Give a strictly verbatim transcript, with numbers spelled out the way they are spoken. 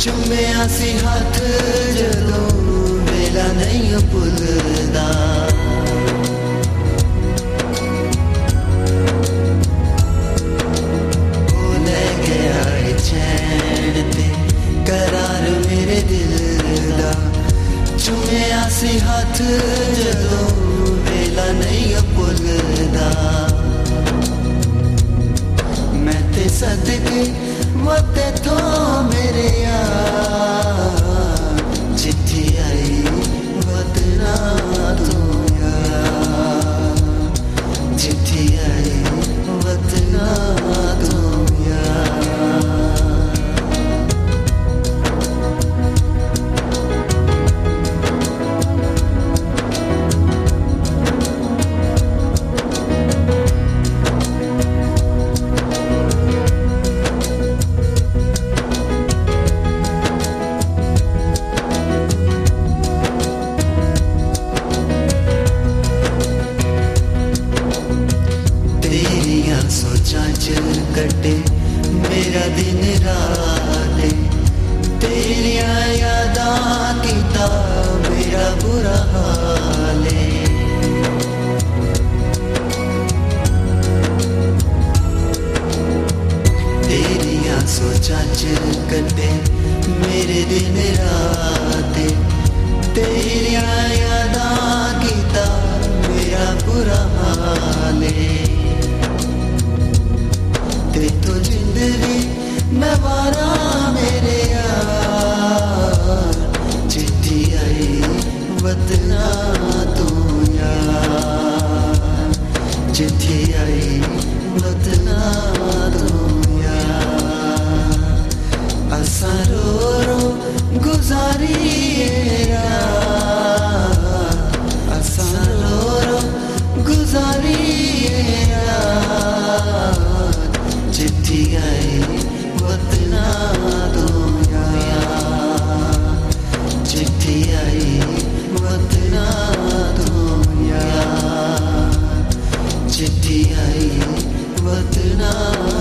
चुम्मिया सी हाथ जदों वेला नहीं भुलदा। ओ ले गया है चैन ते करार मेरे दिल दा। चुम्मिया सी हाथ जदों वेला नहीं भुलदा। मैं ते सदके मते तो मेरे यार चिट्ठी आई वतना तो यार। चिट्ठी आई वतना तो यार। सोचा च कटे मेरा दिन रात। तेरिया यादां कीता मेरा बुरा हाल। तेरिया सोचा च कटे मेरे दिन रात। तेरिया यादां कीता मेरा बुरा हाल। ते तो जिंदगी नवारा मेरे यार। चिट्ठी आई वतना तो यार। चिट्ठी आई वतना तो यार। असां रो रो गुजारी रात। असां रो रो गुजारी रात। चिट्ठी आई वतना दो यार। चिट्ठी आई वतना दो यार। चिट्ठी आई वतना